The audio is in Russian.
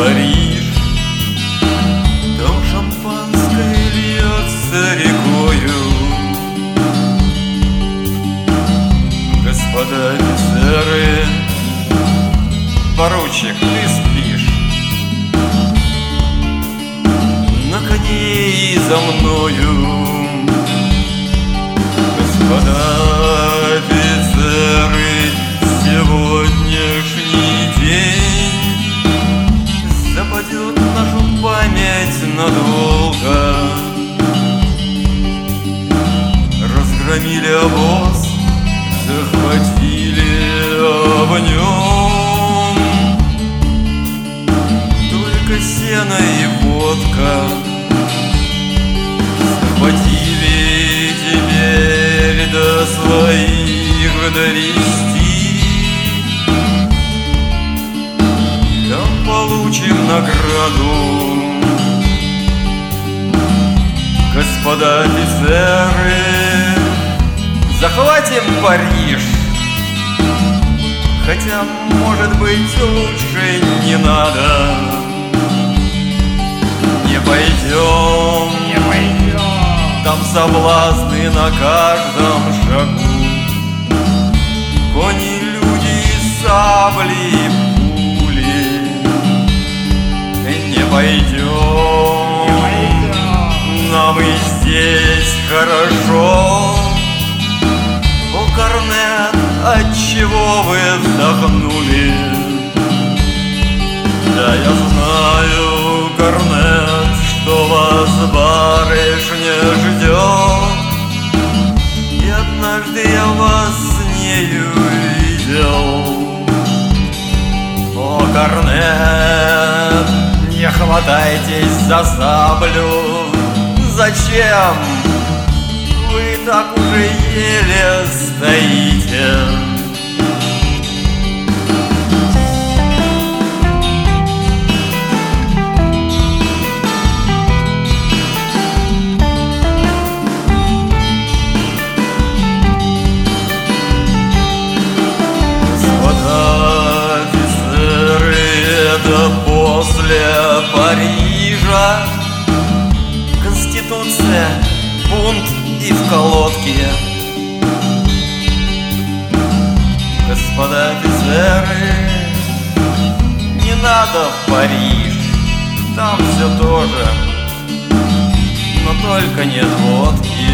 Париж. Там шампанское льется рекою. Господа офицеры, поручик, ты спишь? На коне и за мною. Господа офицеры, сегодняшний день западет нашу память надолго. Разгромили обоз, захватили в нем только сено и водка. Захватили теперь до своих довести. Там получим награду. Господа офицеры, захватим Париж. Хотя, может быть, лучше не надо. Не пойдем, Не пойдем. там соблазны на каждом шагу. Кони, люди, сабли и пули. Не пойдем, нам и здесь хорошо. О, Корнет, отчего вы вздохнули? Да, я знаю, Корнет, что вас барышня ждет. И однажды я вас с нею видел. О, Корнет, не хватайтесь за саблю. Зачем? Вы так уже еле стоите. Господа офицеры, это после Парижа. Конституция, бунт и в колодке. Господа офицеры, не надо в Париж. Там все то же, но только нет водки.